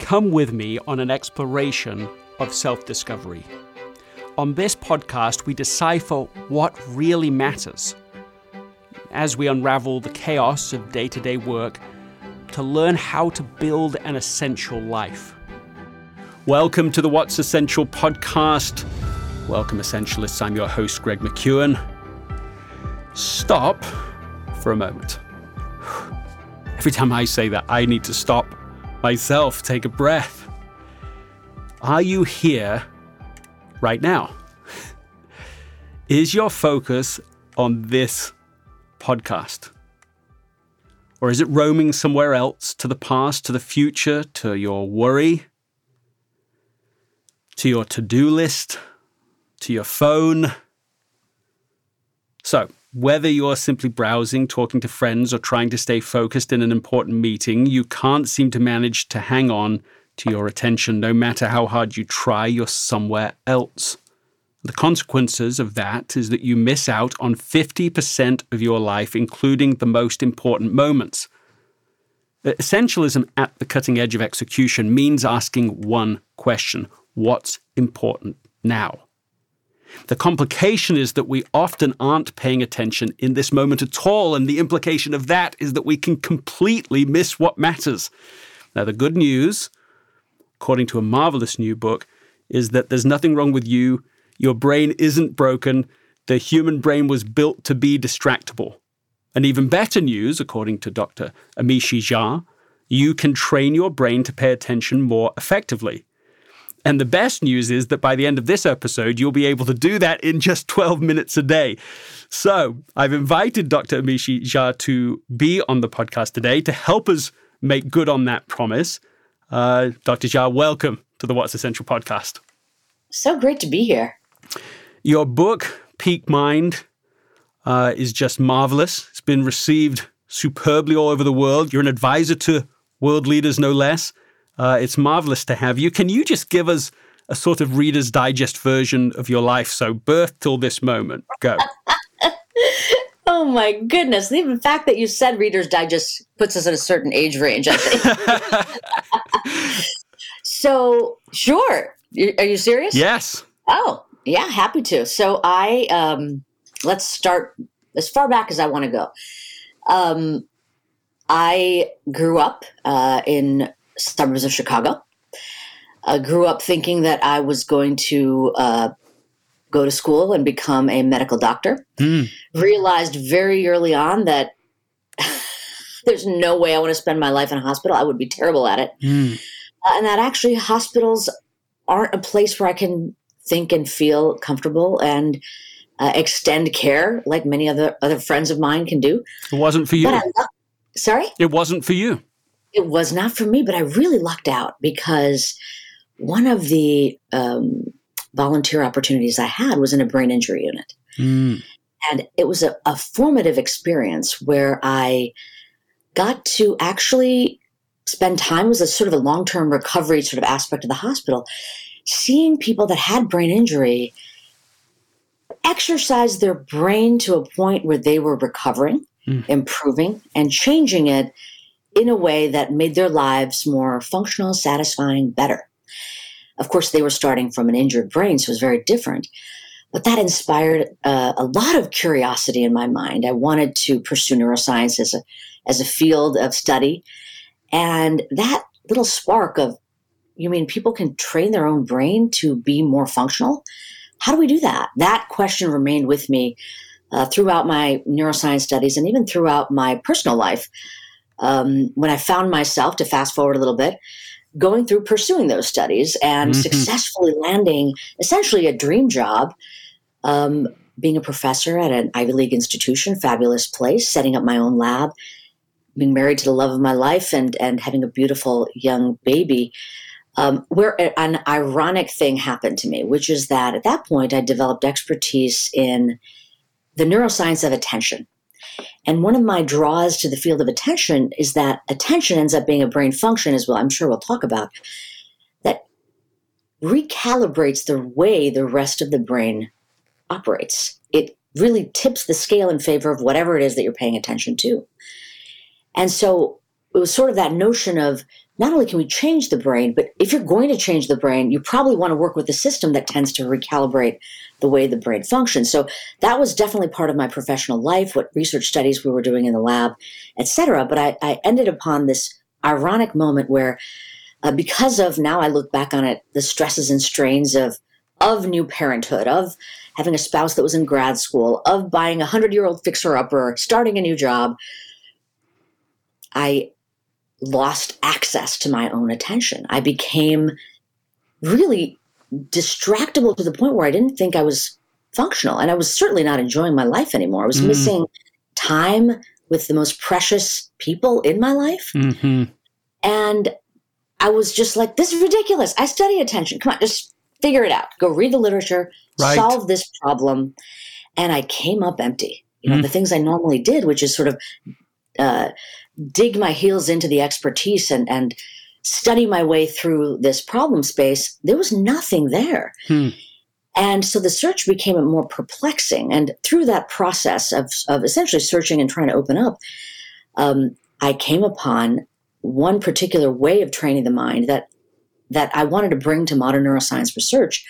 come with me on an exploration of self-discovery. On this podcast, we decipher what really matters as we unravel the chaos of day-to-day work to learn how to build an essential life. Welcome to the What's Essential podcast. Welcome, Essentialists. I'm your host, Greg McKeown. Stop for a moment. Every time I say that, I need to stop myself, take a breath. Are you here right now? Is your focus on this podcast? Or is it roaming somewhere else, to the past, to the future, to your worry, to your to-do list, to your phone? So, whether you're simply browsing, talking to friends, or trying to stay focused in an important meeting, you can't seem to manage to hang on to your attention. No matter how hard you try, you're somewhere else. The consequences of that is that you miss out on 50% of your life, including the most important moments. Essentialism at the cutting edge of execution means asking one question: what's important now? The complication is that we often aren't paying attention in this moment at all, and the implication of that is that we can completely miss what matters. Now, the good news, according to a marvelous new book, is that there's nothing wrong with you. Your brain isn't broken. The human brain was built to be distractible. And even better news, according to Dr. Amishi Jha, you can train your brain to pay attention more effectively. And the best news is that by the end of this episode, you'll be able to do that in just 12 minutes a day. So I've invited Dr. Amishi Jha to be on the podcast today to help us make good on that promise. Dr. Jha, welcome to the What's Essential podcast. So great to be here. Your book, Peak Mind, is just marvelous. It's been received superbly all over the world. You're an advisor to world leaders, no less. It's marvelous to have you. Can you just give us a sort of Reader's Digest version of your life? So birth till this moment. Go. Oh, my goodness. The fact that you said Reader's Digest puts us at a certain age range, I think. So, sure. Are you serious? Yes. Oh, yeah, happy to. So let's start as far back as I want to go. I grew up in suburbs of Chicago. I grew up thinking that I was going to go to school and become a medical doctor. Realized very early on that there's no way I want to spend my life in a hospital. I would be terrible at it. And that actually hospitals aren't a place where I can think and feel comfortable and extend care like many other friends of mine can do. It wasn't for you. Sorry? It wasn't for you. It was not for me, but I really lucked out because one of the volunteer opportunities I had was in a brain injury unit. And it was a formative experience where I got to actually spend time. It was a sort of a long-term recovery sort of aspect of the hospital, seeing people that had brain injury exercise their brain to a point where they were recovering, improving, and changing it in a way that made their lives more functional, satisfying, better. Of course, they were starting from an injured brain, so it was very different. But that inspired a lot of curiosity in my mind. I wanted to pursue neuroscience as a field of study. And that little spark of, you mean people can train their own brain to be more functional? How do we do that? That question remained with me throughout my neuroscience studies and even throughout my personal life. When I found myself, to fast forward a little bit, going through pursuing those studies and successfully landing essentially a dream job, being a professor at an Ivy League institution, fabulous place, setting up my own lab, being married to the love of my life and having a beautiful young baby, where an ironic thing happened to me, which is that at that point I developed expertise in the neuroscience of attention. And one of my draws to the field of attention is that attention ends up being a brain function, as well, I'm sure we'll talk about, that recalibrates the way the rest of the brain operates. It really tips the scale in favor of whatever it is that you're paying attention to. And so it was sort of that notion of not only can we change the brain, but if you're going to change the brain, you probably want to work with a system that tends to recalibrate the way the brain functions. So that was definitely part of my professional life, what research studies we were doing in the lab, et cetera. But I ended upon this ironic moment where, because of, now I look back on it, the stresses and strains of new parenthood, of having a spouse that was in grad school, of buying a 100-year-old fixer-upper, starting a new job, I lost access to my own attention. I became really distractible to the point where I didn't think I was functional. And I was certainly not enjoying my life anymore. I was missing time with the most precious people in my life. Mm-hmm. And I was just like, this is ridiculous. I study attention. Come on, just figure it out. Go read the literature, solve this problem. And I came up empty. The things I normally did, which is sort of dig my heels into the expertise and study my way through this problem space, there was nothing there. And so the search became more perplexing. And through that process of essentially searching and trying to open up, I came upon one particular way of training the mind that I wanted to bring to modern neuroscience research,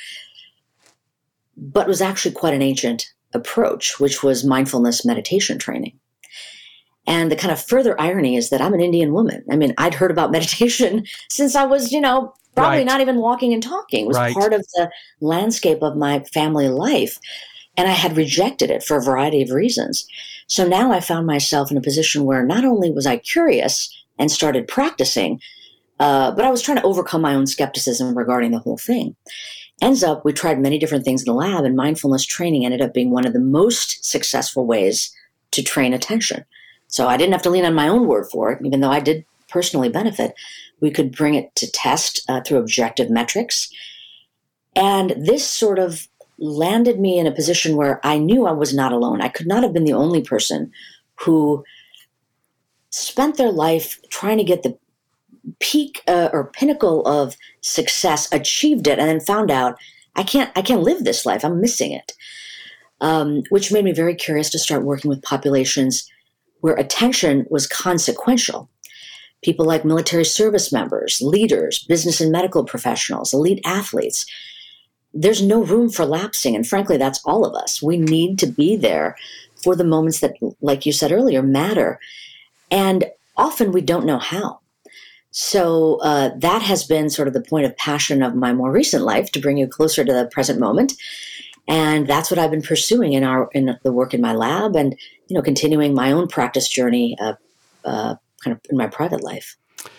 but was actually quite an ancient approach, which was mindfulness meditation training. And the kind of further irony is that I'm an Indian woman. I mean, I'd heard about meditation since I was, probably not even walking and talking. It was part of the landscape of my family life. And I had rejected it for a variety of reasons. So now I found myself in a position where not only was I curious and started practicing, but I was trying to overcome my own skepticism regarding the whole thing. Ends up, we tried many different things in the lab, and mindfulness training ended up being one of the most successful ways to train attention. So I didn't have to lean on my own word for it, even though I did personally benefit. We could bring it to test through objective metrics. And this sort of landed me in a position where I knew I was not alone. I could not have been the only person who spent their life trying to get the peak or pinnacle of success, achieved it, and then found out I can't live this life. I'm missing it, which made me very curious to start working with populations where attention was consequential. People like military service members, leaders, business and medical professionals, elite athletes. There's no room for lapsing. And frankly, that's all of us. We need to be there for the moments that, like you said earlier, matter. And often we don't know how. So that has been sort of the point of passion of my more recent life, to bring you closer to the present moment. And that's what I've been pursuing in the work in my lab, and continuing my own practice journey kind of in my private life.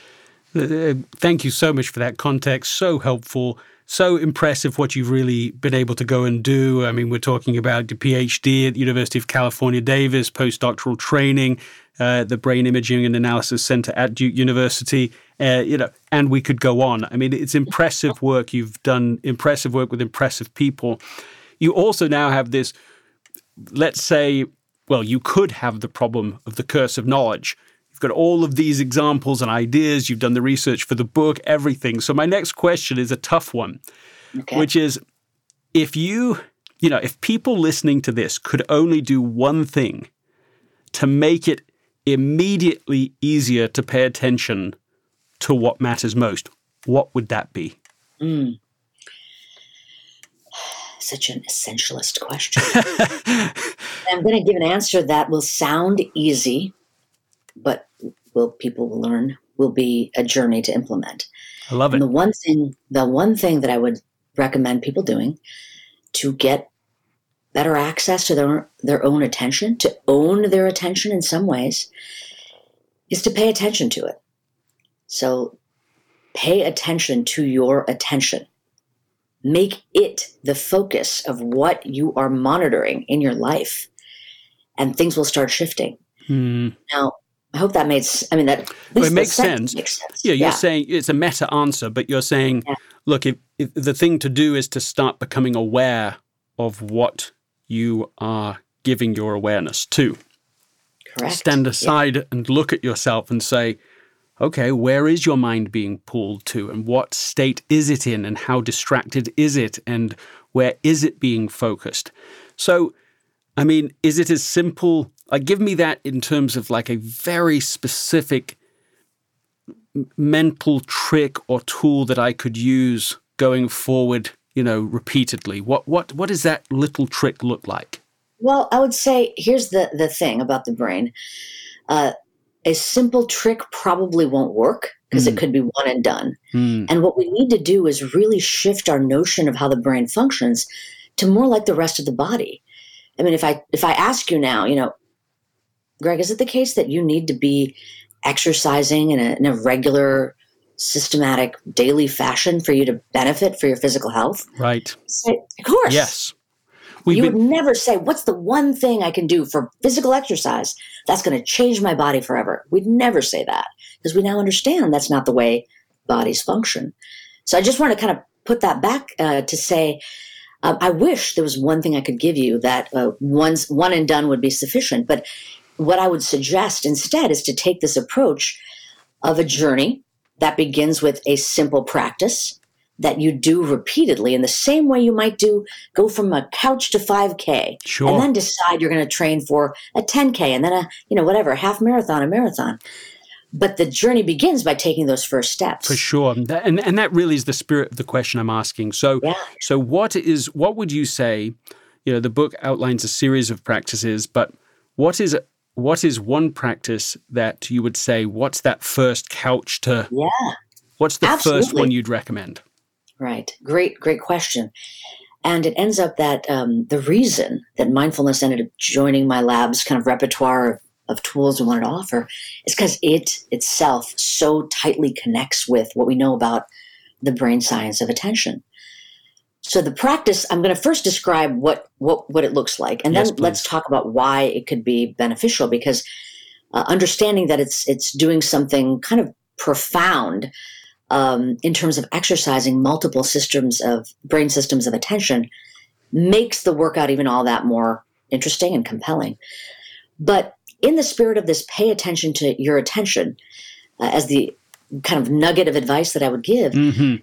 Thank you so much for that context. So helpful. So impressive what you've really been able to go and do. I mean, we're talking about the PhD at the University of California, Davis, postdoctoral training, the Brain Imaging and Analysis Center at Duke University, and we could go on. I mean, it's impressive work. You've done impressive work with impressive people. You also now have this, let's say, well, you could have the problem of the curse of knowledge. You've got all of these examples and ideas. You've done the research for the book, everything. So my next question is a tough one, which is, if if people listening to this could only do one thing to make it immediately easier to pay attention to what matters most, what would that be? Such an essentialist question. I'm going to give an answer that will sound easy, but people will learn, will be a journey to implement. I love it. And the one thing that I would recommend people doing to get better access to their own attention, to own their attention in some ways, is to pay attention to it. So pay attention to your attention. Make it the focus of what you are monitoring in your life, and things will start shifting. Now, I hope that made sense. I mean, it makes sense. Yeah, you're saying it's a meta answer, but you're saying, look, if the thing to do is to start becoming aware of what you are giving your awareness to. Correct. Stand aside and look at yourself and say, okay, where is your mind being pulled to, and what state is it in, and how distracted is it, and where is it being focused? So, I mean, is it as simple, give me that in terms of like a very specific mental trick or tool that I could use going forward, repeatedly? What does that little trick look like? Well, I would say here's the thing about the brain. A simple trick probably won't work because it could be one and done. And what we need to do is really shift our notion of how the brain functions to more like the rest of the body. I mean, if I ask you now, Greg, is it the case that you need to be exercising in a regular, systematic, daily fashion for you to benefit for your physical health? Right. Say, of course. Yes. You would never say, what's the one thing I can do for physical exercise that's going to change my body forever? We'd never say that because we now understand that's not the way bodies function. So I just want to kind of put that back to say, I wish there was one thing I could give you that one and done would be sufficient. But what I would suggest instead is to take this approach of a journey that begins with a simple practice that you do repeatedly in the same way you might go from a couch to 5K. Sure. And then decide you're going to train for a 10K and then a half marathon, a marathon. But the journey begins by taking those first steps. For sure. And that really is the spirit of the question I'm asking. So what would you say, the book outlines a series of practices, but what is one practice that you would say, what's that first couch to, what's the first one you'd recommend? Right. Great question. And it ends up that the reason that mindfulness ended up joining my lab's kind of repertoire of tools we wanted to offer is because it itself so tightly connects with what we know about the brain science of attention. So the practice, I'm going to first describe what it looks like, and then let's talk about why it could be beneficial, because understanding that it's doing something kind of profound in terms of exercising multiple brain systems of attention makes the workout even all that more interesting and compelling. But in the spirit of this, pay attention to your attention as the kind of nugget of advice that I would give,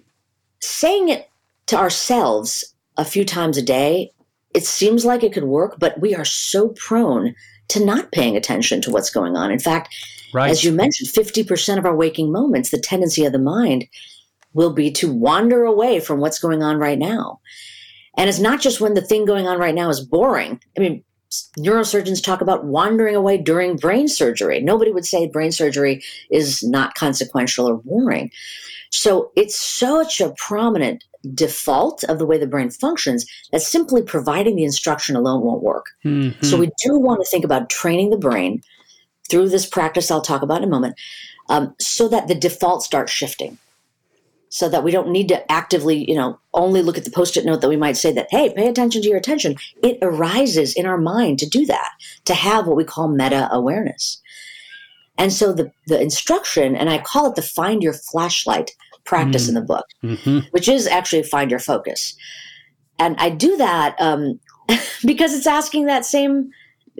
saying it to ourselves a few times a day, it seems like it could work, but we are so prone to not paying attention to what's going on. In fact, as you mentioned, 50% of our waking moments, the tendency of the mind will be to wander away from what's going on right now. And it's not just when the thing going on right now is boring. I mean, neurosurgeons talk about wandering away during brain surgery. Nobody would say brain surgery is not consequential or boring. So it's such a prominent default of the way the brain functions that simply providing the instruction alone won't work. So we do want to think about training the brain through this practice I'll talk about in a moment, so that the default starts shifting, so that we don't need to actively, only look at the Post-it note that we might say that, hey, pay attention to your attention. It arises in our mind to do that, to have what we call meta-awareness. And so the instruction, and I call it the find your flashlight practice in the book, which is actually find your focus. And I do that because it's asking that same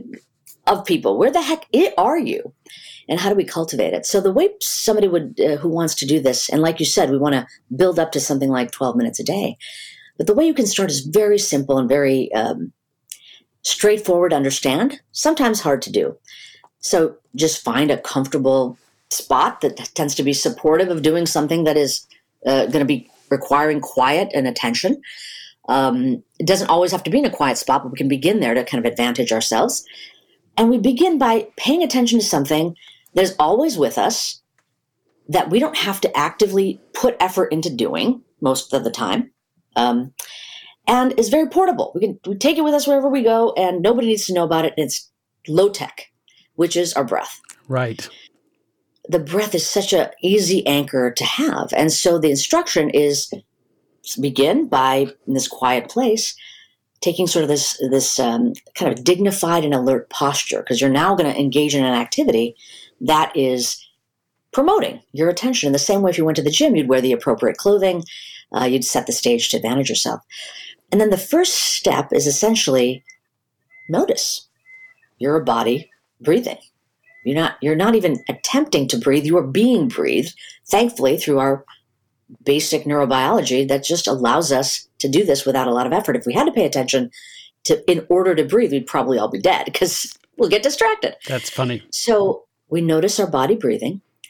of people, where the heck are you? And how do we cultivate it? So the way somebody would who wants to do this, and like you said, we want to build up to something like 12 minutes a day. But the way you can start is very simple and very straightforward to understand, sometimes hard to do. So just find a comfortable spot that tends to be supportive of doing something that is going to be requiring quiet and attention. It doesn't always have to be in a quiet spot, but we can begin there to kind of advantage ourselves. And we begin by paying attention to something that is always with us, that we don't have to actively put effort into doing most of the time, and is very portable. We take it with us wherever we go, and nobody needs to know about it. It's low tech, which is our breath. Right. The breath is such an easy anchor to have. And so the instruction is begin by, in this quiet place, taking sort of this kind of dignified and alert posture, because you're now going to engage in an activity that is promoting your attention. In the same way, if you went to the gym, you'd wear the appropriate clothing, you'd set the stage to advantage yourself. And then the first step is essentially notice your body breathing. You're not even attempting to breathe, you are being breathed, thankfully, through our basic neurobiology that just allows us to do this without a lot of effort. If we had to pay attention in order to breathe, we'd probably all be dead because we'll get distracted. That's funny. So we notice our body breathing,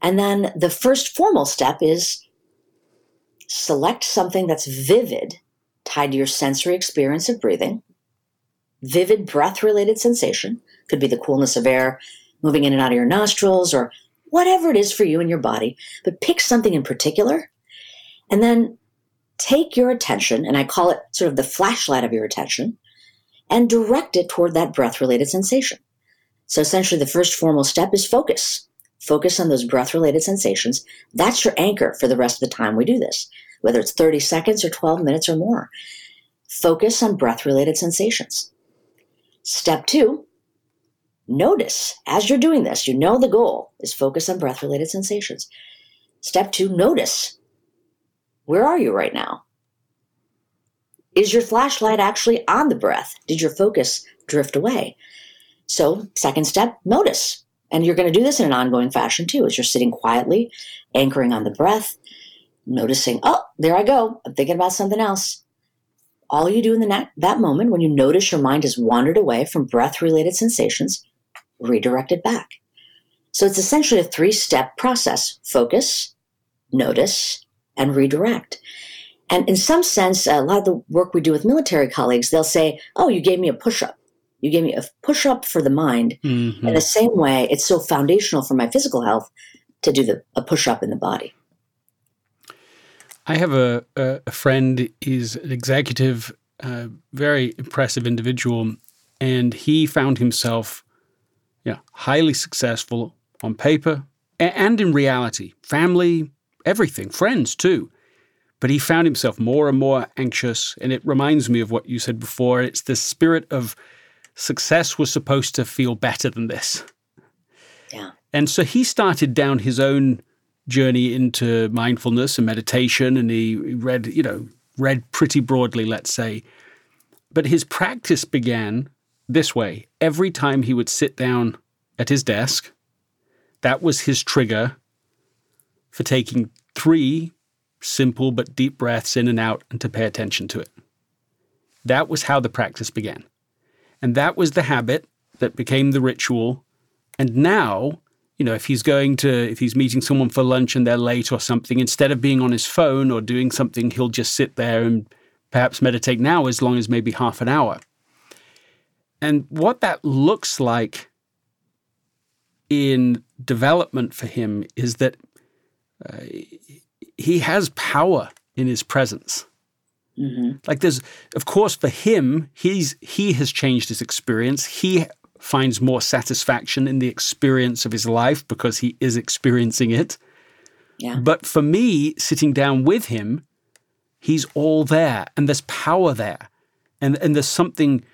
And then the first formal step is select something that's vivid, tied to your sensory experience of breathing. Vivid breath-related sensation. Could be the coolness of air moving in and out of your nostrils or whatever it is for you in your body. But pick something in particular and then take your attention, and I call it sort of the flashlight of your attention, and direct it toward that breath-related sensation. So essentially the first formal step is focus. Focus on those breath-related sensations. That's your anchor for the rest of the time we do this, whether it's 30 seconds or 12 minutes or more. Focus on breath-related sensations. Step 2, notice as you're doing this. You know the goal is focus on breath-related sensations. Step 2, notice. Where are you right now? Is your flashlight actually on the breath? Did your focus drift away? So, second step, notice. And you're going to do this in an ongoing fashion too, as you're sitting quietly, anchoring on the breath, noticing, oh, there I go. I'm thinking about something else. All you do in that moment when you notice your mind has wandered away from breath-related sensations, redirect it back. So it's essentially a 3-step process: focus, notice, and redirect. And in some sense, a lot of the work we do with military colleagues, they'll say, oh, you gave me a push-up. You gave me a push-up for the mind. Mm-hmm. In the same way, it's so foundational for my physical health to do a push-up in the body. I have a friend. He's an executive, very impressive individual, and he found himself highly successful on paper and in reality, family, everything, friends too. But he found himself more and more anxious, and it reminds me of what you said before. It's the spirit of success was supposed to feel better than this. Yeah. And so he started down his own journey into mindfulness and meditation, and he read pretty broadly, let's say. But his practice began this way. Every time he would sit down at his desk, that was his trigger for taking 3 simple but deep breaths in and out and to pay attention to it. That was how the practice began. And that was the habit that became the ritual. And now, if he's meeting someone for lunch and they're late or something, instead of being on his phone or doing something, he'll just sit there and perhaps meditate now as long as maybe half an hour. And what that looks like in development for him is that he has power in his presence. Mm-hmm. Like there's, of course, for him, he has changed his experience. He finds more satisfaction in the experience of his life because he is experiencing it. Yeah. But for me, sitting down with him, he's all there, and there's power there, and there's something.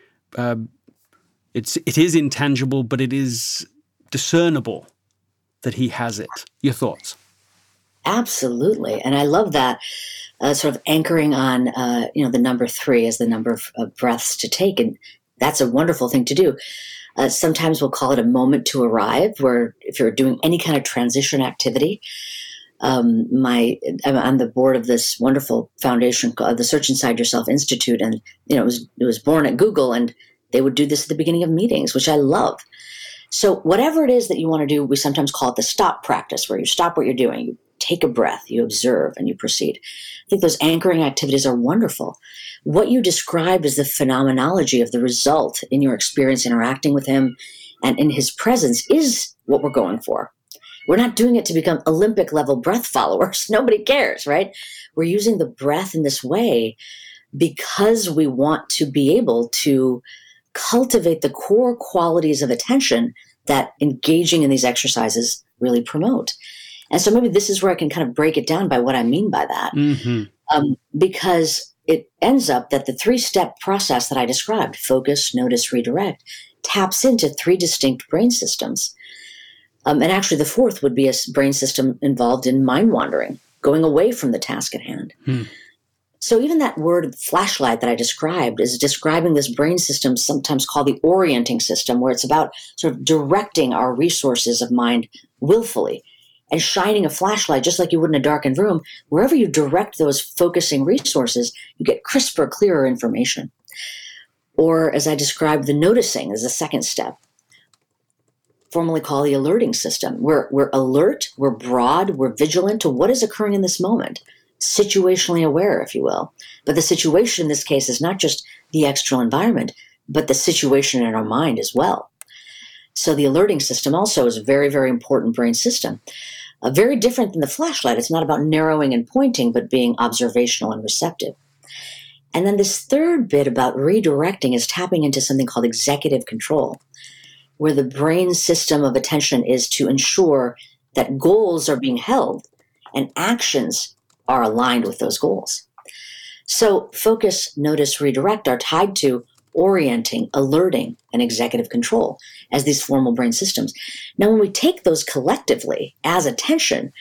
It is intangible, but it is discernible that he has it. Your thoughts? Absolutely, and I love that sort of anchoring on the number 3 as the number of breaths to take, and that's a wonderful thing to do. Sometimes we'll call it a moment to arrive, where if you're doing any kind of transition activity, I'm on the board of this wonderful foundation called the Search Inside Yourself Institute, and it was born at Google, and they would do this at the beginning of meetings, which I love. So whatever it is that you want to do, we sometimes call it the stop practice, where you stop what you're doing, you take a breath, you observe, and you proceed. I think those anchoring activities are wonderful. What you described is the phenomenology of the result in your experience interacting with him and in his presence is what we're going for. We're not doing it to become Olympic level breath followers. Nobody cares, right? We're using the breath in this way because we want to be able to cultivate the core qualities of attention that engaging in these exercises really promote. And so maybe this is where I can kind of break it down by what I mean by that. Mm-hmm. Because it ends up that the 3-step process that I described, focus, notice, redirect, taps into 3 distinct brain systems. And actually the 4th would be a brain system involved in mind wandering, going away from the task at hand. So even that word flashlight that I described is describing this brain system, sometimes called the orienting system, where it's about sort of directing our resources of mind willfully and shining a flashlight, just like you would in a darkened room. Wherever you direct those focusing resources, you get crisper, clearer information. Or as I described, the noticing is the 2nd step. formerly call the alerting system. We're alert, we're broad, we're vigilant to what is occurring in this moment, situationally aware, if you will. But the situation in this case is not just the external environment, but the situation in our mind as well. So the alerting system also is a very, very important brain system. Very different than the flashlight. It's not about narrowing and pointing, but being observational and receptive. And then this third bit about redirecting is tapping into something called executive control, where the brain system of attention is to ensure that goals are being held and actions are aligned with those goals. So focus, notice, redirect are tied to orienting, alerting, and executive control as these formal brain systems. Now, when we take those collectively as attention,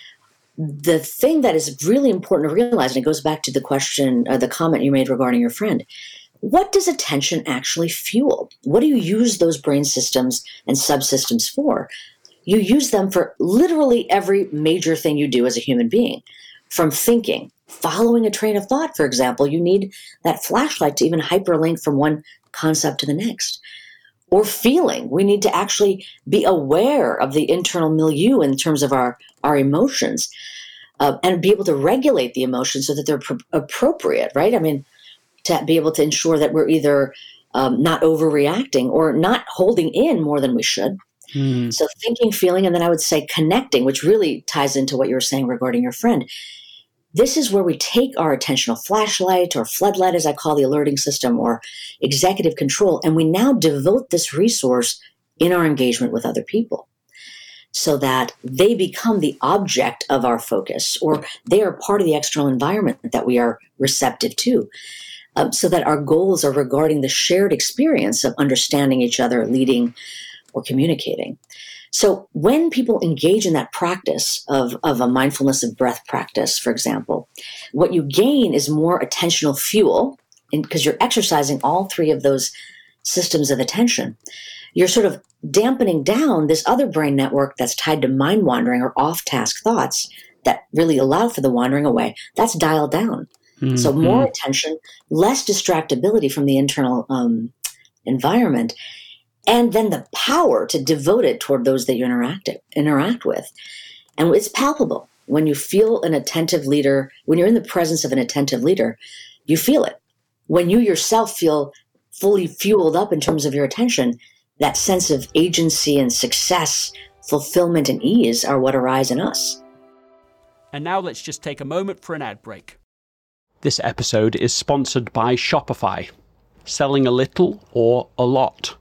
the thing that is really important to realize, and it goes back to the question or the comment you made regarding your friend, what does attention actually fuel? What do you use those brain systems and subsystems for? You use them for literally every major thing you do as a human being, from thinking, following a train of thought, for example. You need that flashlight to even hyperlink from one concept to the next. Or feeling. We need to actually be aware of the internal milieu in terms of our emotions and be able to regulate the emotions so that they're appropriate, right? I mean, to be able to ensure that we're either not overreacting or not holding in more than we should. So thinking, feeling, and then I would say connecting, which really ties into what you were saying regarding your friend. This is where we take our attentional flashlight or floodlight, as I call the alerting system, or executive control, and we now devote this resource in our engagement with other people so that they become the object of our focus, or they are part of the external environment that we are receptive to, so that our goals are regarding the shared experience of understanding each other, leading, or communicating. So when people engage in that practice of a mindfulness of breath practice, for example, what you gain is more attentional fuel because you're exercising all three of those systems of attention. You're sort of dampening down this other brain network that's tied to mind wandering or off-task thoughts that really allow for the wandering away. That's dialed down. Mm-hmm. So more attention, less distractibility from the internal environment, and then the power to devote it toward those that you interact with. And it's palpable. When you feel an attentive leader, when you're in the presence of an attentive leader, you feel it. When you yourself feel fully fueled up in terms of your attention, that sense of agency and success, fulfillment and ease are what arise in us. And now let's just take a moment for an ad break. This episode is sponsored by Shopify. Selling a little or a lot.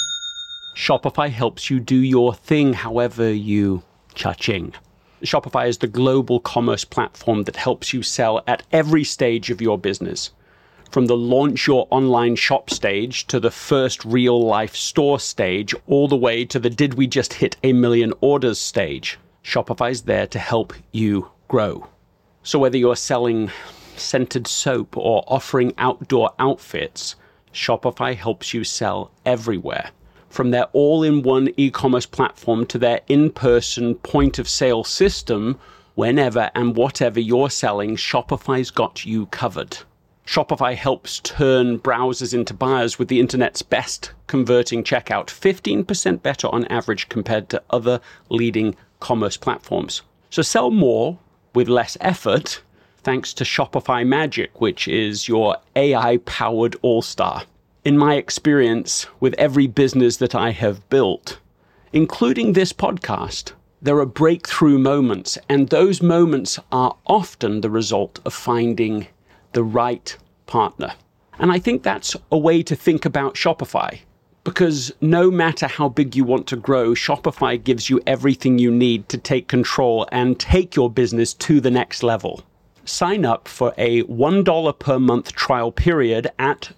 Shopify helps you do your thing however you cha-ching. Shopify is the global commerce platform that helps you sell at every stage of your business. From the launch your online shop stage to the first real life store stage, all the way to the did we just hit 1 million orders stage. Shopify's there to help you grow. So whether you're selling scented soap or offering outdoor outfits, Shopify helps you sell everywhere. From their all-in-one e-commerce platform to their in-person point-of-sale system, whenever and whatever you're selling, Shopify's got you covered. Shopify helps turn browsers into buyers with the internet's best converting checkout, 15% better on average compared to other leading commerce platforms. So sell more with less effort thanks to Shopify Magic, which is your AI-powered all-star. In my experience with every business that I have built, including this podcast, there are breakthrough moments, and those moments are often the result of finding the right partner. And I think that's a way to think about Shopify, because no matter how big you want to grow, Shopify gives you everything you need to take control and take your business to the next level. Sign up for a $1 per month trial period at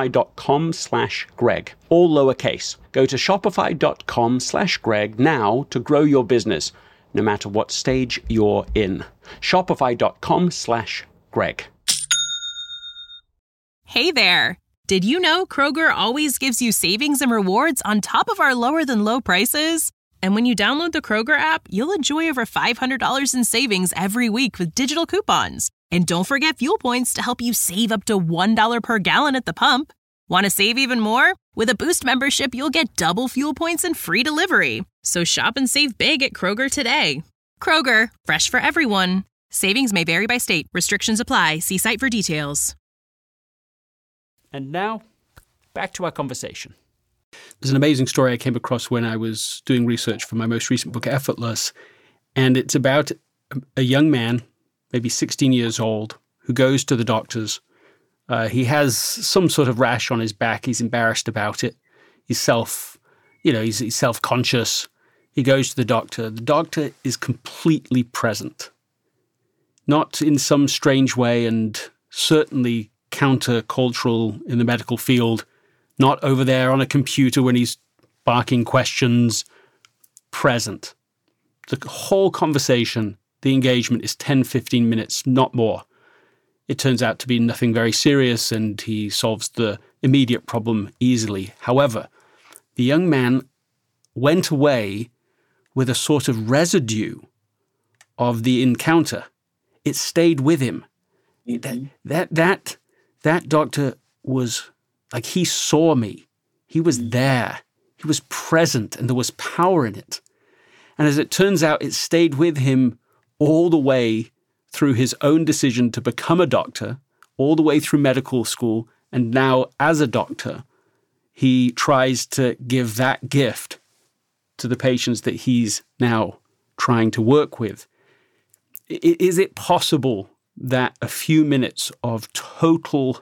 shopify.com/Greg, all lowercase. Go to shopify.com/Greg now to grow your business, no matter what stage you're in. Shopify.com/Greg. Hey there. Did you know Kroger always gives you savings and rewards on top of our lower than low prices? And when you download the Kroger app, you'll enjoy over $500 in savings every week with digital coupons. And don't forget fuel points to help you save up to $1 per gallon at the pump. Want to save even more? With a Boost membership, you'll get double fuel points and free delivery. So shop and save big at Kroger today. Kroger, fresh for everyone. Savings may vary by state. Restrictions apply. See site for details. And now, back to our conversation. There's an amazing story I came across when I was doing research for my most recent book, Effortless. And it's about a young man, maybe 16 years old, who goes to the doctors. He has some sort of rash on his back. He's embarrassed about it. He's self-conscious. He goes to the doctor. The doctor is completely present, not in some strange way and certainly countercultural in the medical field, not over there on a computer when he's barking questions, present. The whole conversation, the engagement is 10, 15 minutes, not more. It turns out to be nothing very serious, and he solves the immediate problem easily. However, the young man went away with a sort of residue of the encounter. It stayed with him. That doctor was like, he saw me. He was there. He was present, and there was power in it. And as it turns out, it stayed with him all the way through his own decision to become a doctor, all the way through medical school, and now as a doctor, he tries to give that gift to the patients that he's now trying to work with. Is it possible that a few minutes of total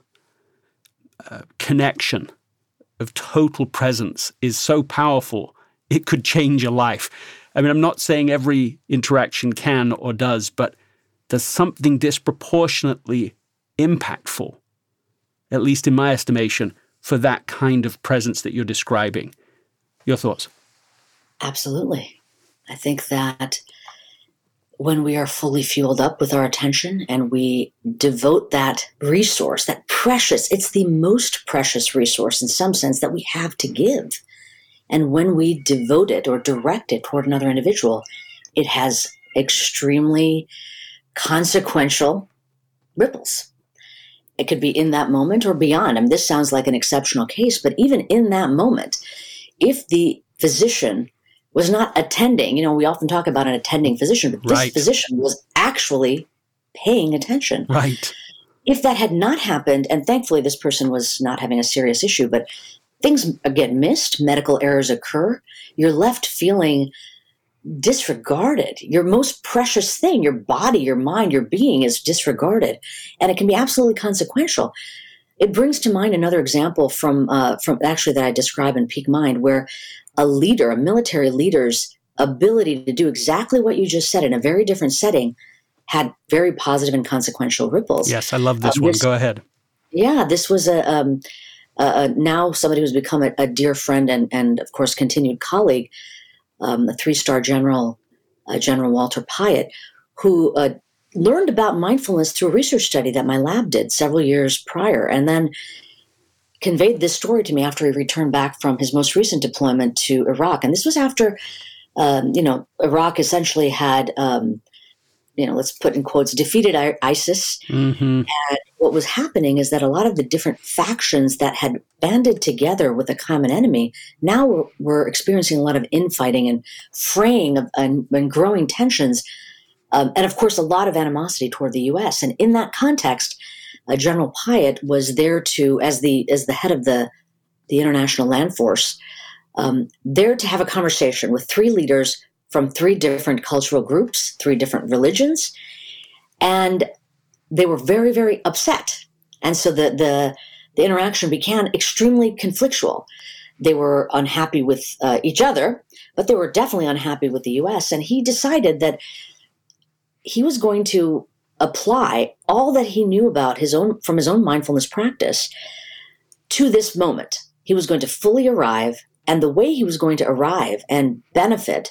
connection, of total presence is so powerful, it could change a life? I mean, I'm not saying every interaction can or does, but there's something disproportionately impactful, at least in my estimation, for that kind of presence that you're describing. Your thoughts? Absolutely. I think that when we are fully fueled up with our attention and we devote that resource, that precious, it's the most precious resource in some sense that we have to give. And when we devote it or direct it toward another individual, it has extremely consequential ripples. It could be in that moment or beyond. I mean, this sounds like an exceptional case, but even in that moment, if the physician was not attending, we often talk about an attending physician, but this physician was actually paying attention. Right. If that had not happened, and thankfully this person was not having a serious issue, but things get missed, medical errors occur, you're left feeling disregarded. Your most precious thing, your body, your mind, your being is disregarded. And it can be absolutely consequential. It brings to mind another example from actually that I describe in Peak Mind, where a leader, a military leader's ability to do exactly what you just said in a very different setting had very positive and consequential ripples. Yes, I love this one. Go ahead. Yeah, this was now somebody who's become a dear friend and of course continued colleague, a 3-star general, General Walter Pyatt, who learned about mindfulness through a research study that my lab did several years prior, and then conveyed this story to me after he returned back from his most recent deployment to Iraq. And this was after, Iraq essentially had, let's put in quotes, defeated ISIS. Mm-hmm. And what was happening is that a lot of the different factions that had banded together with a common enemy now were experiencing a lot of infighting and fraying and growing tensions. And of course, a lot of animosity toward the U.S. And in that context, General Pyatt was there to, as the head of the International Land Force, there to have a conversation with 3 leaders from 3 different cultural groups, 3 different religions, and they were very, very upset. And so the interaction became extremely conflictual. They were unhappy with each other, but they were definitely unhappy with the U.S. And he decided that he was going to apply all that he knew about from his own mindfulness practice to this moment. He was going to fully arrive, and the way he was going to arrive and benefit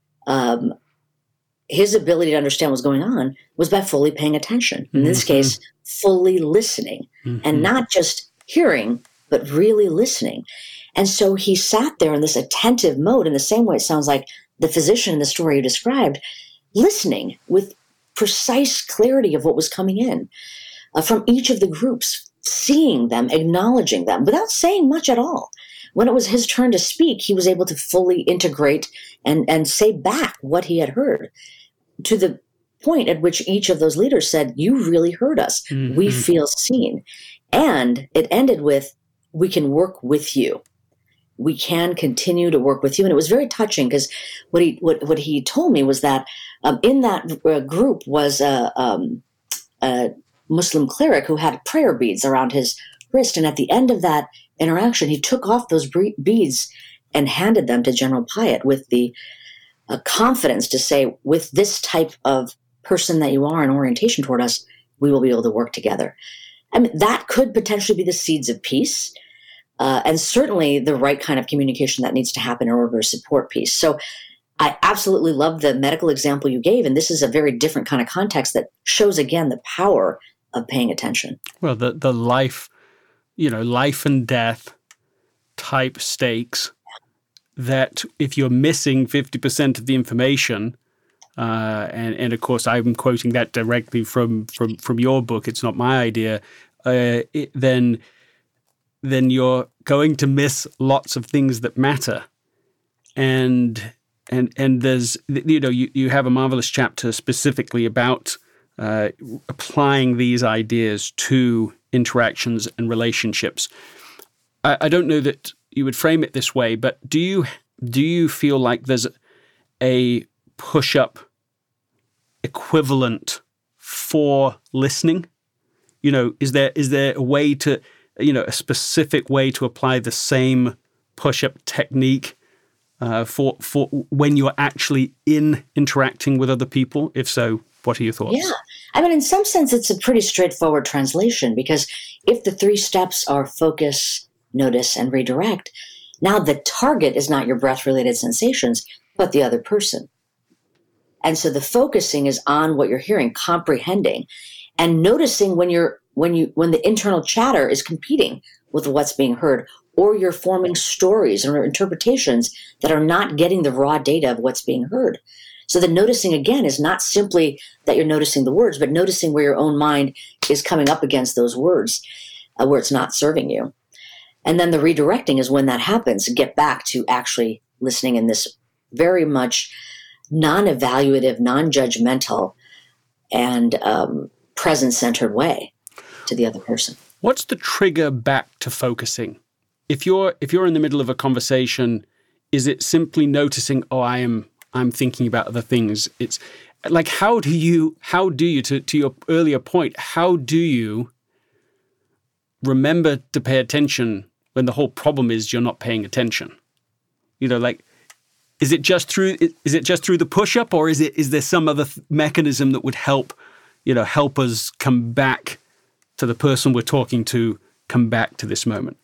his ability to understand what was going on was by fully paying attention. In this case, fully listening, and not just hearing, but really listening. And so he sat there in this attentive mode, in the same way it sounds like the physician in the story you described, listening with precise clarity of what was coming in from each of the groups, seeing them, acknowledging them without saying much at all. When it was his turn to speak, he was able to fully integrate and say back what he had heard, to the point at which each of those leaders said, "You really heard us. Mm-hmm. We feel seen." And it ended with, "We can work with you. We can continue to work with you." And it was very touching, because what he told me was that in that group was a Muslim cleric who had prayer beads around his wrist. And at the end of that interaction, he took off those beads and handed them to General Pyatt with the confidence to say, "With this type of person that you are in orientation toward us, we will be able to work together." I mean, that could potentially be the seeds of peace, and certainly the right kind of communication that needs to happen in order to support peace. So I absolutely love the medical example you gave, and this is a very different kind of context that shows, again, the power of paying attention. Well, the life and death type stakes, that if you're missing 50% of the information, and of course I'm quoting that directly from your book, it's not my idea, then you're going to miss lots of things that matter. And there's, you have a marvelous chapter specifically about applying these ideas to interactions and relationships. I don't know that you would frame it this way, but do you feel like there's a push-up equivalent for listening? Is there a way to, a specific way to apply the same push-up technique for when you're actually interacting with other people? If so, what are your thoughts? Yeah. I mean, in some sense, it's a pretty straightforward translation, because if the 3 steps are focus, notice, and redirect, now the target is not your breath-related sensations, but the other person. And so the focusing is on what you're hearing, comprehending, and noticing when the internal chatter is competing with what's being heard, or you're forming stories or interpretations that are not getting the raw data of what's being heard. So the noticing, again, is not simply that you're noticing the words, but noticing where your own mind is coming up against those words, where it's not serving you. And then the redirecting is when that happens, get back to actually listening in this very much non-evaluative, non-judgmental, and present-centered way to the other person. What's the trigger back to focusing? If you're in the middle of a conversation, is it simply noticing, I'm thinking about other things? It's like, how do you to your earlier point, how do you remember to pay attention when the whole problem is you're not paying attention? Is it just through the push-up, or is there some other mechanism that would help us come back to the person we're talking to, come back to this moment?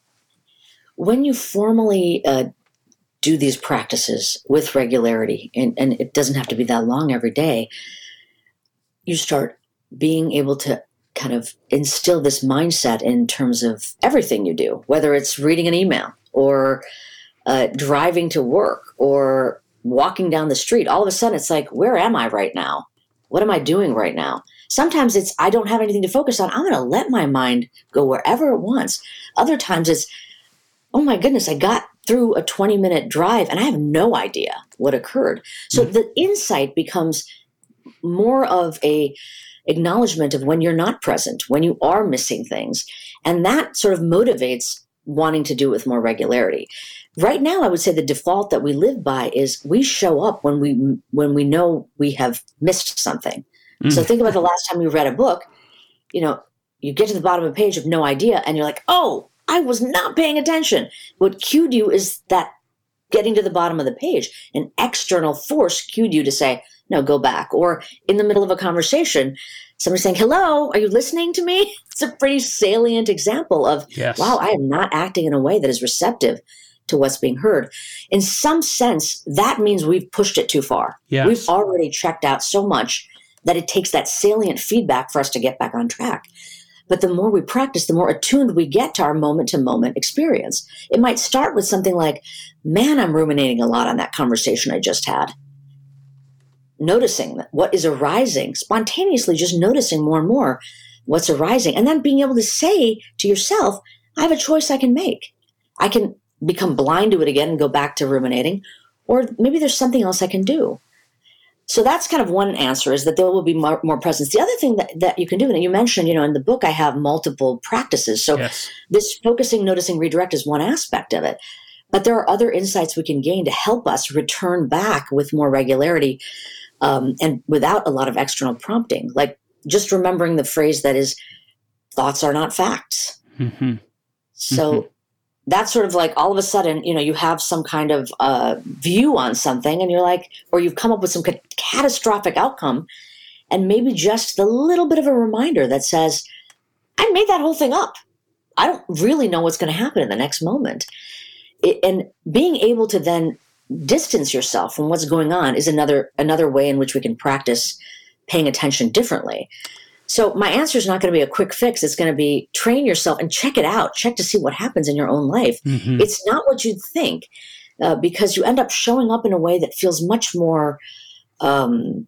When you formally do these practices with regularity, and it doesn't have to be that long every day, you start being able to kind of instill this mindset in terms of everything you do, whether it's reading an email or driving to work or walking down the street. All of a sudden, it's like, where am I right now? What am I doing right now? Sometimes it's, I don't have anything to focus on. I'm going to let my mind go wherever it wants. Other times it's, oh my goodness, I got through a 20-minute drive and I have no idea what occurred. So the insight becomes more of a acknowledgement of when you're not present, when you are missing things. And that sort of motivates wanting to do it with more regularity. Right now, I would say the default that we live by is we show up when we know we have missed something. So think about the last time you read a book. You get to the bottom of a page of no idea, and you're like, oh, I was not paying attention. What cued you is that getting to the bottom of the page, an external force cued you to say, no, go back. Or in the middle of a conversation, somebody saying, hello, are you listening to me? It's a pretty salient example of, yes. Wow, I am not acting in a way that is receptive to what's being heard. In some sense, that means we've pushed it too far. Yes. We've already checked out so much that it takes that salient feedback for us to get back on track. But the more we practice, the more attuned we get to our moment-to-moment experience. It might start with something like, man, I'm ruminating a lot on that conversation I just had. Noticing what is arising, spontaneously just noticing more and more. what's arising. And then being able to say to yourself, I have a choice I can make. I can become blind to it again and go back to ruminating, or maybe there's something else I can do. So that's kind of one answer, is that there will be more presence. The other thing that you can do, and you mentioned, in the book I have multiple practices. So Yes. This focusing, noticing, redirect is one aspect of it. But there are other insights we can gain to help us return back with more regularity and without a lot of external prompting. Like just remembering the phrase that is, thoughts are not facts. Mm-hmm. So that's sort of like all of a sudden, you have some kind of view on something and you're like, or you've come up with some catastrophic outcome, and maybe just a little bit of a reminder that says, I made that whole thing up. I don't really know what's going to happen in the next moment. And being able to then distance yourself from what's going on is another way in which we can practice paying attention differently. So my answer is not going to be a quick fix. It's going to be train yourself and check it out. Check to see what happens in your own life. Mm-hmm. It's not what you'd think, because you end up showing up in a way that feels much more alive.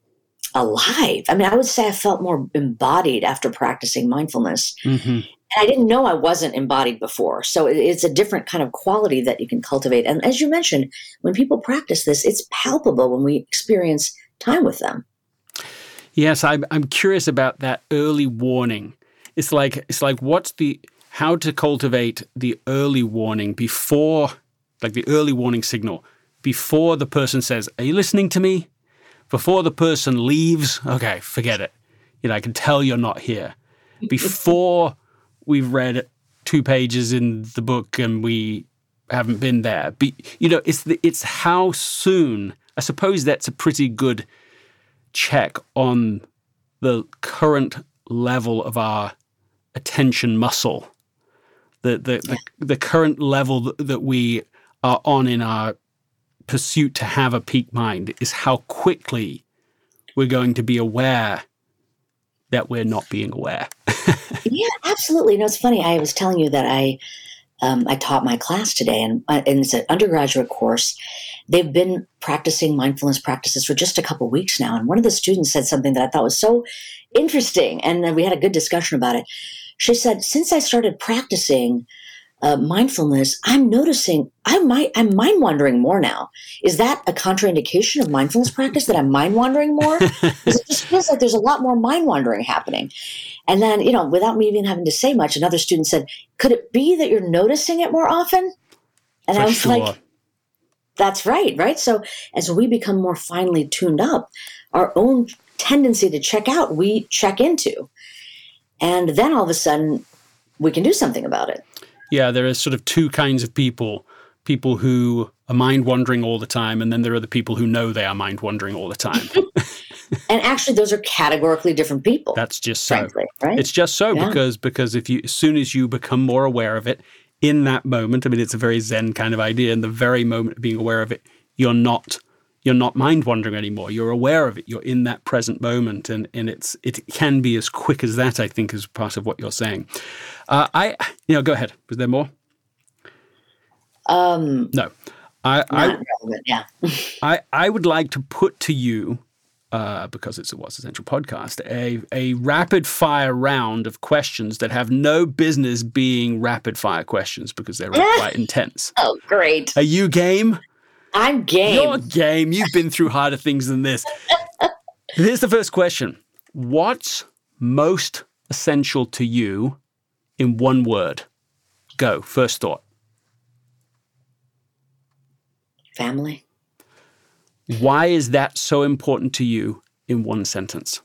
I mean, I would say I felt more embodied after practicing mindfulness. Mm-hmm. And I didn't know I wasn't embodied before. So it's a different kind of quality that you can cultivate. And as you mentioned, when people practice this, it's palpable when we experience time with them. Yes, I'm curious about that early warning. It's like how to cultivate the early warning before, like the early warning signal, before the person says, "Are you listening to me?" Before the person leaves, okay, forget it. I can tell you're not here. Before we've read 2 pages in the book and we haven't been there. It's how soon. I suppose that's a pretty good check on the current level of our attention muscle, the current level that we are on in our pursuit to have a peak mind, is how quickly we're going to be aware that we're not being aware. Yeah, absolutely. It's funny. I was telling you that I taught my class today, and it's an undergraduate course. They've been practicing mindfulness practices for just a couple of weeks now. And one of the students said something that I thought was so interesting, and we had a good discussion about it. She said, since I started practicing mindfulness, I'm noticing I'm mind wandering more now. Is that a contraindication of mindfulness practice, that I'm mind wandering more? Because it just feels like there's a lot more mind wandering happening. And then, without me even having to say much, another student said, could it be that you're noticing it more often? And I was like, that's right? So as we become more finely tuned up, our own tendency to check out, we check into. And then all of a sudden, we can do something about it. Yeah, there are sort of 2 kinds of people who are mind-wandering all the time, and then there are the people who know they are mind-wandering all the time. And actually, those are categorically different people. That's just so. Frankly, right? It's just so, Yeah. because as soon as you become more aware of it, in that moment, it's a very Zen kind of idea, in the very moment of being aware of it, you're not mind-wandering anymore. You're aware of it. You're in that present moment, and it can be as quick as that, I think, is part of what you're saying. Go ahead. Was there more? No. Not relevant, yeah. I would like to put to you, because it's a What's Essential podcast, a rapid fire round of questions that have no business being rapid fire questions because they're quite intense. Oh, great. Are you game? I'm game. You're game. You've been through harder things than this. Here's the first question. What's most essential to you in one word? Go. First thought. Family. Why is that so important to you in one sentence?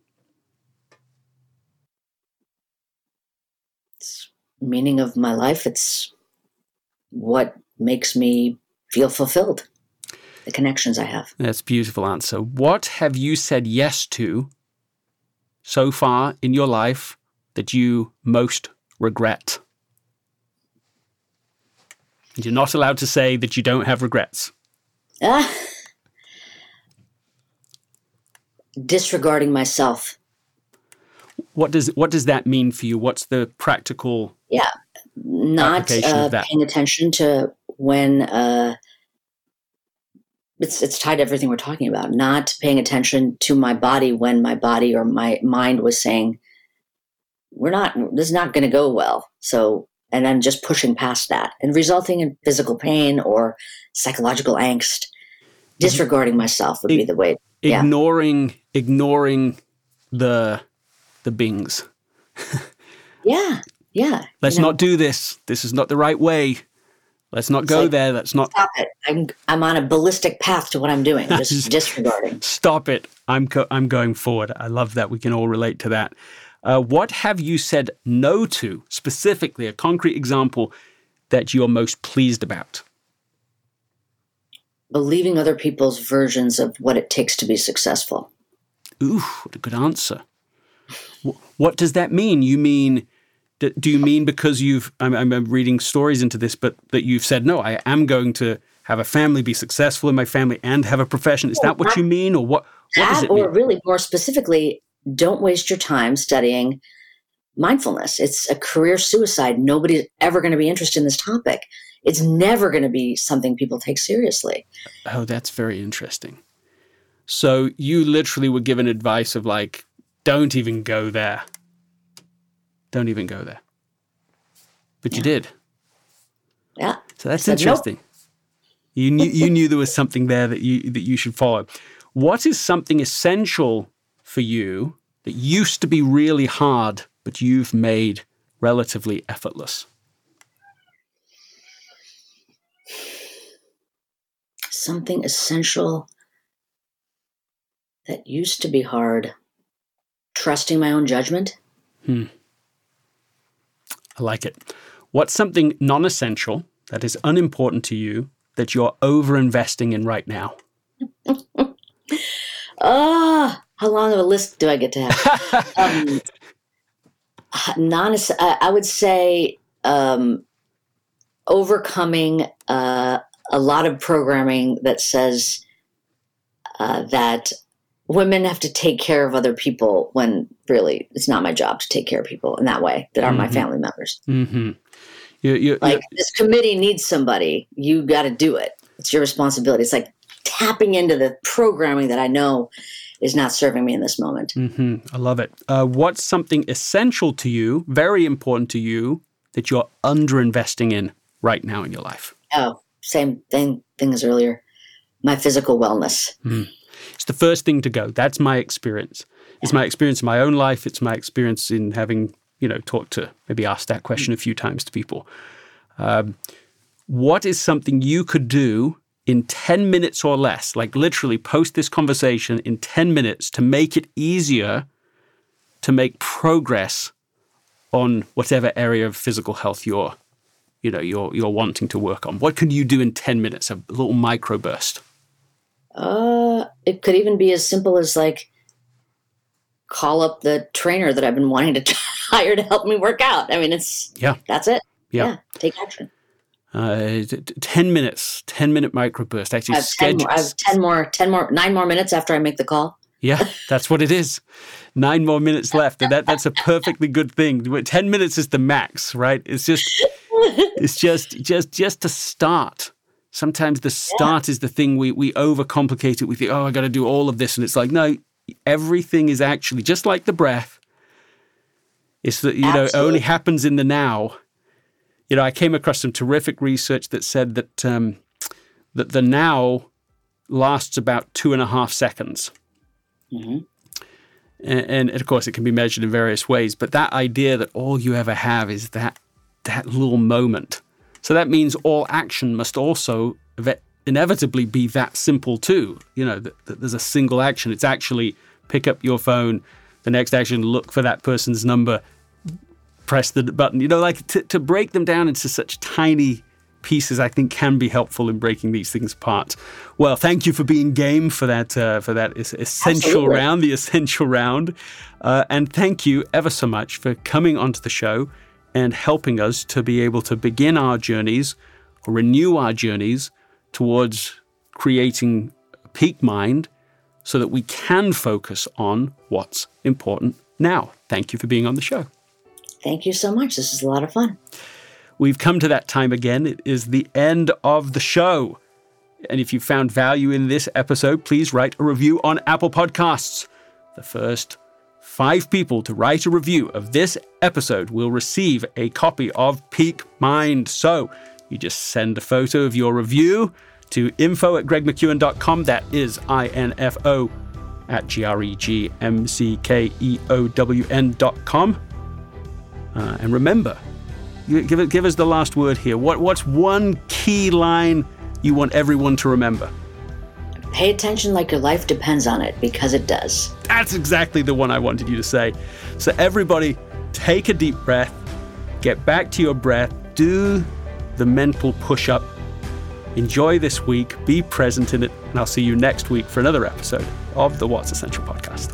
It's meaning of my life. It's what makes me feel fulfilled. The connections I have. That's a beautiful answer. What have you said yes to so far in your life that you most regret? You're not allowed to say that you don't have regrets. Disregarding myself. What does that mean for you? What's the practical not application of that? Paying attention to when it's tied to everything we're talking about. Not paying attention to my body when my body or my mind was saying, this is not going to go well. So, and I'm just pushing past that and resulting in physical pain or psychological angst. Disregarding myself would be the way. Ignoring the bings. Yeah. Let's not do this. This is not the right way. Let's not go there. Let's not. Stop it. I'm on a ballistic path to what I'm doing. Just disregarding. Stop it. I'm going forward. I love that. We can all relate to that. What have you said no to, specifically, a concrete example that you're most pleased about? Believing other people's versions of what it takes to be successful. Ooh, what a good answer. What does that mean? Do you mean because I'm reading stories into this, but that you've said, no, I am going to have a family, be successful in my family, and have a profession? Is that what you mean? Or what does it mean? Or really more specifically, don't waste your time studying mindfulness. It's a career suicide. Nobody's ever going to be interested in this topic. It's never going to be something people take seriously. Oh, that's very interesting. So you literally were given advice of like, don't even go there. Don't even go there. But you did. Yeah. So that's interesting. Nope. You knew there was something there that you should follow. What is something essential for you that used to be really hard, but you've made relatively effortless? Something essential that used to be hard. Trusting my own judgment. I like it. What's something non-essential that is unimportant to you that you're over-investing in right now? How long of a list do I get to have? I would say overcoming a lot of programming that says that women have to take care of other people when really it's not my job to take care of people in that way that aren't my family members. Mm-hmm. This committee needs somebody. You got to do it. It's your responsibility. It's like tapping into the programming that I know is not serving me in this moment. Mm-hmm. I love it. What's something essential to you, very important to you, that you're underinvesting in right now in your life? Oh, same thing as earlier. My physical wellness. It's the first thing to go. That's my experience. It's my experience in my own life. It's my experience in having, maybe asked that question a few times to people. What is something you could do in 10 minutes or less, like literally post this conversation in 10 minutes to make it easier to make progress on whatever area of physical health you're wanting to work on? What can you do in 10 minutes, a little microburst? It could even be as simple as like call up the trainer that I've been wanting to hire to help me work out. I mean, that's it. Yeah. Take action. 10 minutes, 10-minute microburst. Actually, I have 9 more minutes after I make the call. Yeah, that's what it is. 9 more minutes left. And that's a perfectly good thing. 10 minutes is the max, right? It's just to start. Sometimes the start is the thing we overcomplicate it. We think, I got to do all of this. And it's like, no, everything is actually just like the breath. It's that, it only happens in the now. I came across some terrific research that said that that the now lasts about 2.5 seconds. Mm-hmm. And of course, it can be measured in various ways. But that idea that all you ever have is that little moment. So that means all action must also inevitably be that simple too. That there's a single action. It's actually pick up your phone, the next action, look for that person's number, press the button. To break them down into such tiny pieces, I think can be helpful in breaking these things apart. Well, thank you for being game for that essential round, the essential round. And thank you ever so much for coming onto the show and helping us to be able to begin our journeys or renew our journeys towards creating a peak mind so that we can focus on what's important now. Thank you for being on the show. Thank you so much. This is a lot of fun. We've come to that time again. It is the end of the show. And if you found value in this episode, please write a review on Apple Podcasts. The first 5 people to write a review of this episode will receive a copy of Peak Mind. So you just send a photo of your review to info@gregmckeown.com. That is info @gregmckeown.com. And remember, give us the last word here. What's one key line you want everyone to remember? Pay attention like your life depends on it, because it does. That's exactly the one I wanted you to say. So everybody, take a deep breath, get back to your breath, do the mental push-up, enjoy this week, be present in it, and I'll see you next week for another episode of the What's Essential podcast.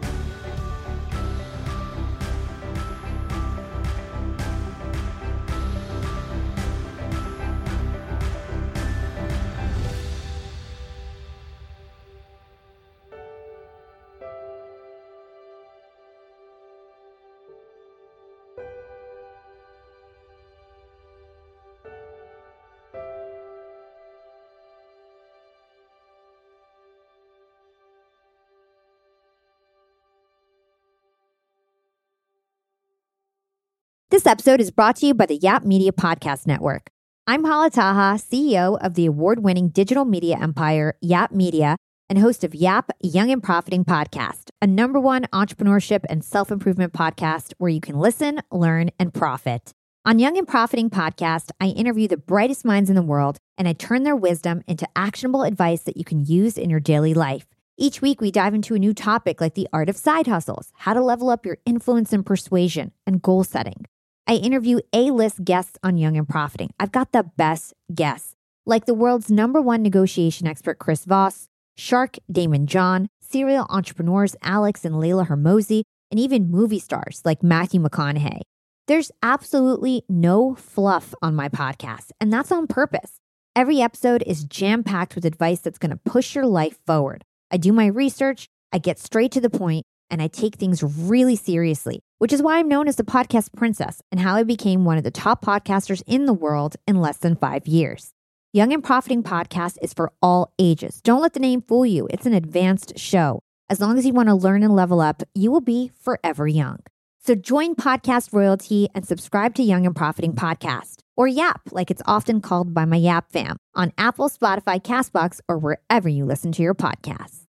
This episode is brought to you by the Yap Media Podcast Network. I'm Hala Taha, CEO of the award-winning digital media empire, Yap Media, and host of Yap Young and Profiting Podcast, a #1 entrepreneurship and self-improvement podcast where you can listen, learn, and profit. On Young and Profiting Podcast, I interview the brightest minds in the world, and I turn their wisdom into actionable advice that you can use in your daily life. Each week, we dive into a new topic like the art of side hustles, how to level up your influence and persuasion, and goal setting. I interview A-list guests on Young and Profiting. I've got the best guests, like the world's #1 negotiation expert, Chris Voss, Shark Damon John, serial entrepreneurs Alex and Layla Hermosi, and even movie stars like Matthew McConaughey. There's absolutely no fluff on my podcast, and that's on purpose. Every episode is jam-packed with advice that's going to push your life forward. I do my research, I get straight to the point, and I take things really seriously, which is why I'm known as the podcast princess and how I became one of the top podcasters in the world in less than 5 years. Young and Profiting Podcast is for all ages. Don't let the name fool you. It's an advanced show. As long as you want to learn and level up, you will be forever young. So join Podcast Royalty and subscribe to Young and Profiting Podcast, or YAP, like it's often called by my YAP fam, on Apple, Spotify, CastBox, or wherever you listen to your podcasts.